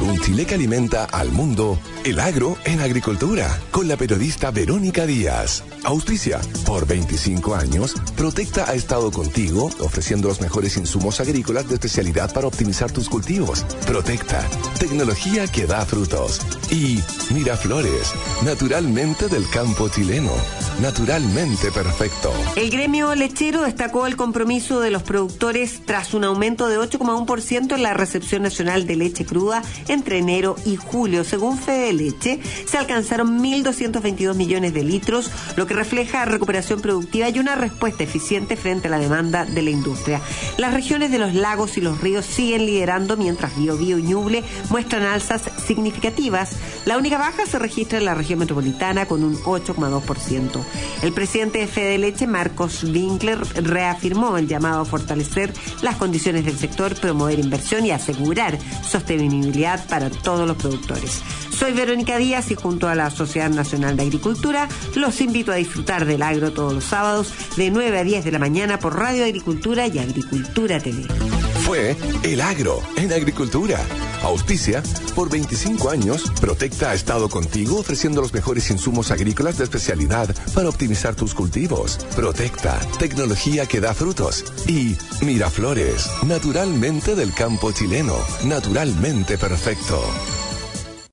Por un Chile que alimenta al mundo, el agro en agricultura, con la periodista Verónica Díaz. Auspicia, por 25 años, Protecta ha estado contigo, ofreciendo los mejores insumos agrícolas de especialidad para optimizar tus cultivos. Protecta, tecnología que da frutos. Y Miraflores, naturalmente del campo chileno, naturalmente perfecto. El gremio lechero destacó el compromiso de los productores tras un aumento de 8,1% en la recepción nacional de leche cruda entre enero y julio. Según Fedeleche, se alcanzaron 1.222 millones de litros, lo que refleja recuperación productiva y una respuesta eficiente frente a la demanda de la industria. Las regiones de los lagos y los ríos siguen liderando, mientras Biobío y Ñuble muestran alzas significativas. La única baja se registra en la región metropolitana con un 8,2%. El presidente de Fedeleche, Marcos Winkler, reafirmó el llamado a fortalecer las condiciones del sector, promover inversión y asegurar sostenibilidad para todos los productores. Soy Verónica Díaz y junto a la Sociedad Nacional de Agricultura los invito a disfrutar del agro todos los sábados de 9 a 10 de la mañana por Radio Agricultura y Agricultura TV. Fue El Agro en Agricultura. Auspicia, por 25 años, Protecta ha estado contigo ofreciendo los mejores insumos agrícolas de especialidad para optimizar tus cultivos. Protecta, tecnología que da frutos. Y Miraflores, naturalmente del campo chileno, naturalmente perfecto.